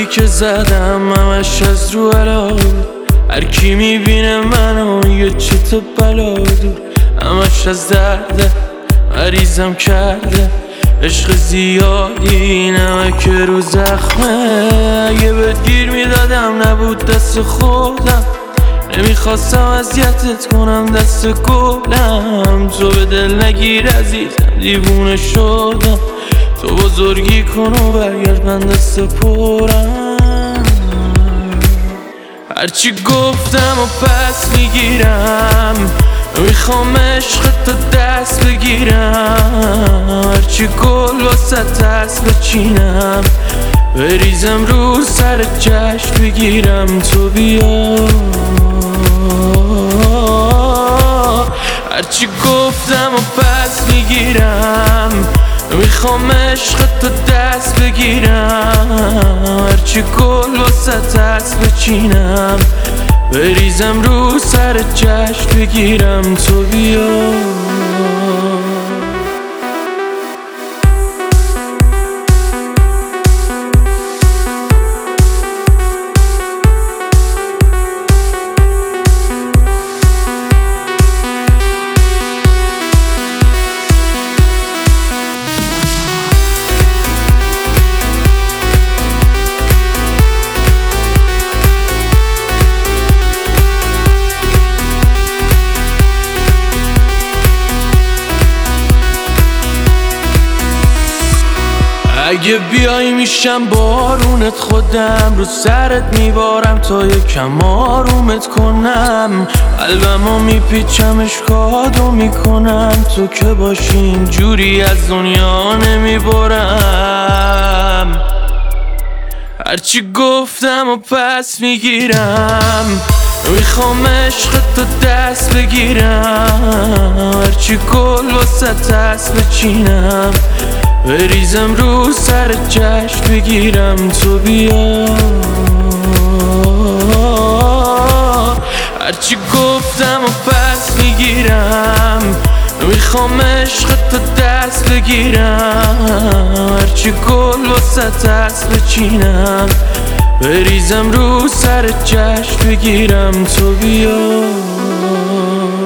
که زدم همش از رو علا بود. هر کی میبینه منو یه چت بلا دور، همش از درده مریضم کرده. عشق زیادی نمک رو زخمه، اگه بهت گیر میدادم نبود دست خودم. نمیخواستم اذیتت کنم دست گلم، تو به دل نگیر عزیزم دیوونه شدم. تو بزرگی کن و برگرد من دست پرم. هرچی گفتم و پس میگیرم، میخوام عشق تو دست بگیرم. هرچی گل واسه هست بچینم، بریزم رو سر جشن بگیرم. تو بیا هرچی گفتم و پس میگیرم، میخوام عشق تو دست بگیرم. هرچی گل واسه هست بچینم، بریزم رو سر جشن بگیرم. تو بیا اگه بیای میشم بارونت، خودم رو سرت میبارم تا یکم آرومت کنم. قلبمو میپیچمش کادو میکنم، تو که باشی اینجوری از دنیا نمیبرم. هرچی گفتم و پس میگیرم، میخوام عشق تو دست بگیرم. هرچی گل واسه هست بچینم، بریزم رو سر جشن بگیرم. تو بیا هرچی گفتم و پس میگیرم، میخوام عشق تو دست بگیرم. هرچی گل واسه هست بچینم، بریزم رو سر جشن بگیرم. تو بیا